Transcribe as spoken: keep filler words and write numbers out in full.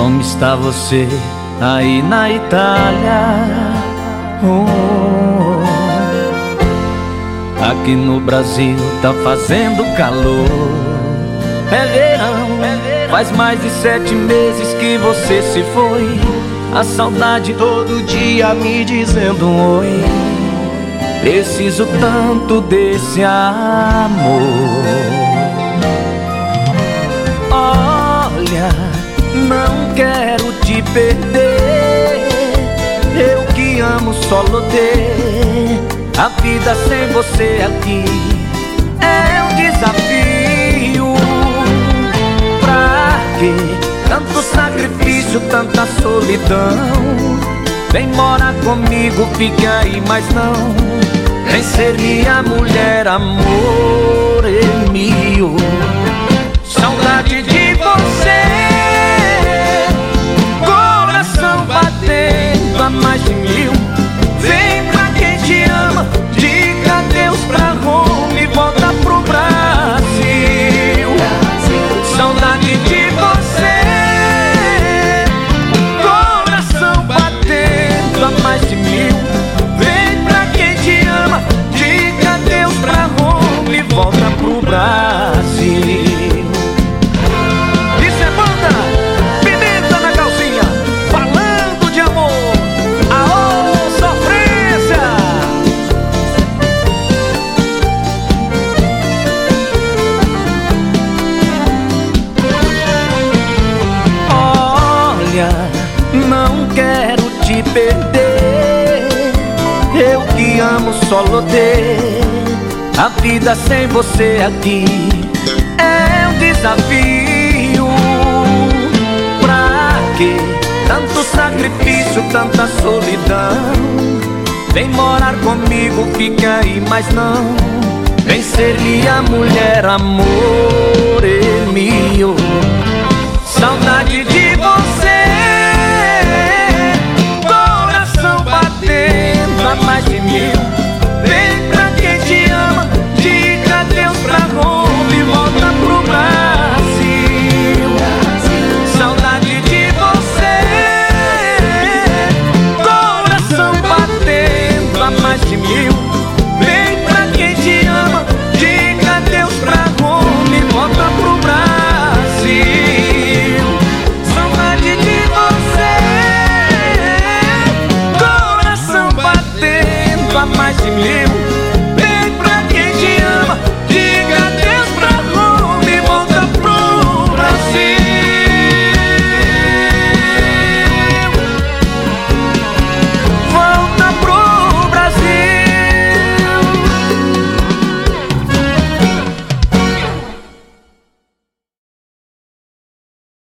Como está você aí na Itália? Oh, aqui no Brasil tá fazendo calor. É verão, é verão. Faz mais de sete meses que você se foi. A saudade todo dia me dizendo um oi. Preciso tanto desse amor. Olha, não quero te perder. Eu que amo solo ter. A vida sem você aqui é um desafio. Pra quê? Tanto sacrifício, tanta solidão. Vem morar comigo, fica aí, mas não vem ser minha mulher, amor é meu. Saudade de você, coração batendo a mais de mil. Vem pra quem te ama, diga adeus pra Roma e volta pro Brasil. Saudade de você, coração batendo a mais de mil. Vem pra quem te ama, diga adeus pra Roma e volta pro Brasil. Não quero te perder. Eu que amo solo ter. A vida sem você aqui é um desafio. Pra quê? Tanto sacrifício, tanta solidão. Vem morar comigo, fica aí, mas não vem ser minha mulher, amor é meu. Saudade de você, mais de mil. Vem pra quem te ama, diga adeus pra Roma e volta pro Brasil. Saudade de você, coração batendo a mais de mil. Vem pra quem te ama, diga adeus pra Roma e volta pro Brasil. Saudade de você, a mais de mil.